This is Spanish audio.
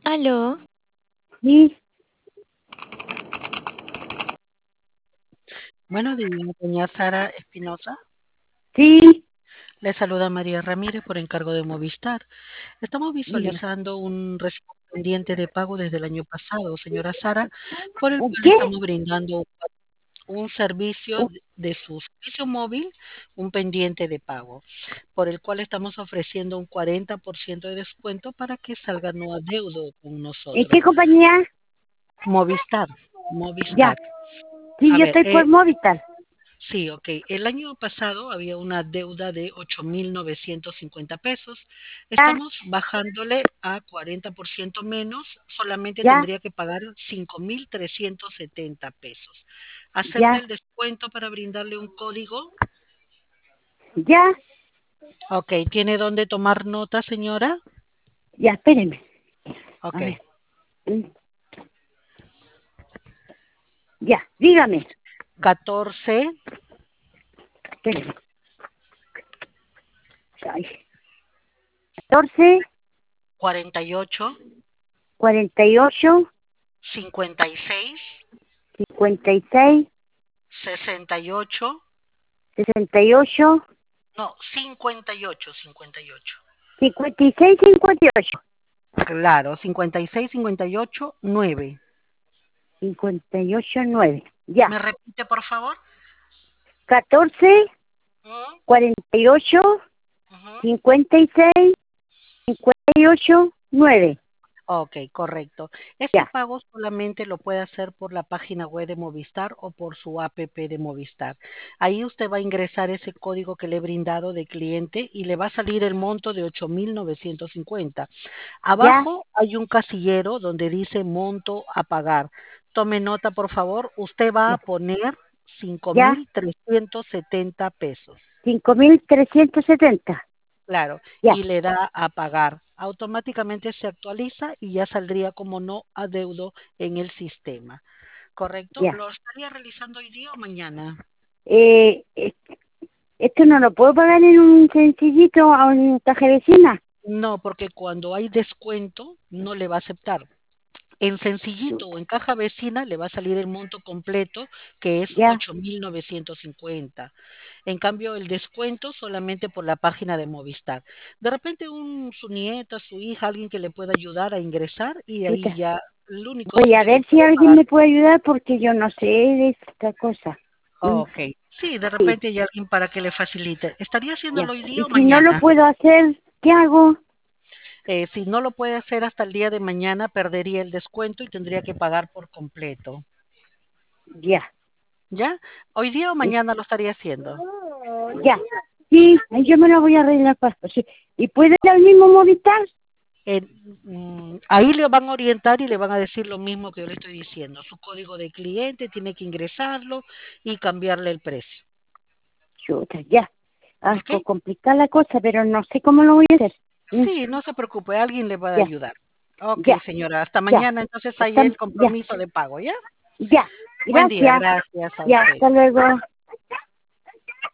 Aló, Sí, Buenos días, doña Sara Espinosa. sí, Le saluda María Ramírez por encargo de Movistar. Estamos dígame. visualizando un recibo pendiente de pago desde el año pasado, señora Sara, por el cual ¿Qué? estamos brindando un servicio de su servicio móvil, un pendiente de pago, por el cual estamos ofreciendo un 40% de descuento para que salga no adeudo con ¿En nosotros. qué compañía? Movistar, Ya, Movistar. sí, A yo ver, estoy por Movistar. sí, ok. El año pasado había una deuda de 8.950 pesos. Ya, Estamos bajándole a 40% menos. Solamente ya, tendría que pagar 5.370 pesos. ¿Acepta ya, el descuento para brindarle un código? ya, Ok. ¿Tiene dónde tomar nota, señora? ya, espérenme. A Ok. ver, mm, ya, dígame. 14, Espérenme. Ay, 14, 48, 48, 56, 56, 68. 68, No, 58, 58. 56, 58, Claro, 56, 58, 9. 58, 9. Ya, ¿Me repite, por favor? 14, Ujú, 48, ujú. 56, 58, 9. Ok, correcto. Este Ya, pago solamente lo puede hacer por la página web de Movistar o por su app de Movistar. Ahí usted va a ingresar ese código que le he brindado de cliente y le va a salir el monto de 8.950. ya, Abajo hay un casillero donde dice monto a pagar. Tome nota, por favor. Usted va a poner cinco ya. mil trescientos setenta pesos. 5370. Claro, Ya, y le da a pagar. Automáticamente se actualiza y ya saldría como no adeudo en el sistema. ¿Correcto? ya. ¿Lo estaría realizando hoy día o mañana? Eh, eh, esto no lo puedo pagar en un sencillito a un caja vecina. No, porque cuando hay descuento no le va a aceptar. En sencillito o Chuta, en caja vecina le va a salir el monto completo, que es ya, 8.950. En cambio, el descuento solamente por la página de Movistar. De repente su nieta, su hija, alguien que le pueda ayudar a ingresar y ahí chuta. ya el único Voy a sitio que ver si puede alguien pagar. me puede ayudar porque yo no sé de esta cosa. Mm, Ok, sí, de sí, repente hay alguien para que le facilite. ¿Estaría ya. haciéndolo hoy día Y o si no lo mañana? puedo hacer, ¿qué hago? Si no lo puede hacer hasta el día de mañana, perdería el descuento y tendría que pagar por completo. Ya, ¿Ya? ¿Hoy día o y- mañana lo estaría haciendo? ya. Sí, yo me la voy a arreglar para sí. ¿Y puede ir al mismo Movistar? Eh, Ahí le van a orientar y le van a decir lo mismo que yo le estoy diciendo. Su código de cliente tiene que ingresarlo y cambiarle el precio. Chuta, ya. ¿Ok? Algo complicada la cosa, pero no sé cómo lo voy a hacer. Mm, Sí, no se preocupe, alguien le va a ya, ayudar. Ok, ya, señora, hasta ya. mañana entonces hay Está, el ya, compromiso de pago, ¿ya? ya. Buen día, Gracias. gracias a Ya, usted. hasta luego.